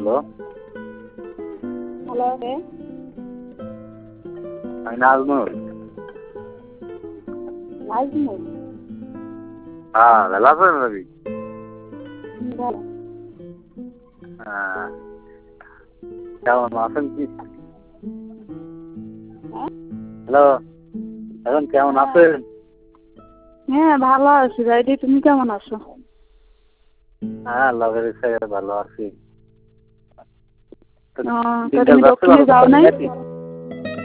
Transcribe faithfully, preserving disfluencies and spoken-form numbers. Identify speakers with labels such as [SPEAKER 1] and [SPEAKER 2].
[SPEAKER 1] Hello
[SPEAKER 2] hello কে
[SPEAKER 1] আমি নাজমুল।
[SPEAKER 2] নাজমুল?
[SPEAKER 1] হ্যাঁ ভালো আছেন রবি?
[SPEAKER 2] ভালো।
[SPEAKER 1] হ্যাঁ কেমন আছেন কি? হ্যালো এখন কেমন আছেন?
[SPEAKER 2] হ্যাঁ ভালো আছি ভাইদি, তুমি কেমন আছো?
[SPEAKER 1] হ্যাঁ আল্লাহর ইচ্ছায় ভালো আছি।
[SPEAKER 2] ও, তা তুমি দক্ষিণে যাও নাই?